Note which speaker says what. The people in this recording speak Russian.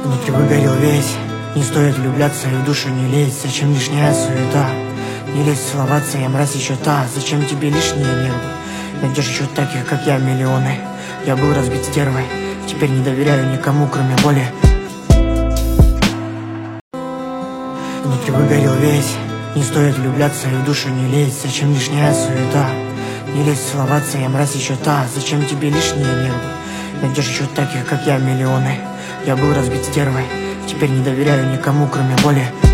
Speaker 1: Внутри выгорел весь. Не стоит влюбляться и в душу не лезть. Зачем лишняя суета? Не лезь целоваться, я мразь еще та. Зачем тебе лишние нервы? Найдешь еще таких, как я, миллионы. Я был разбит стервой, теперь не доверяю никому, кроме боли. Внутри выгорел весь. Не стоит влюбляться и в душу не лезть. Зачем лишняя суета? Не лезь целоваться, я мразь еще та. Зачем тебе лишние нервы? Найдешь еще таких, как я, миллионы. Я был разбит стервой, теперь не доверяю никому, кроме боли.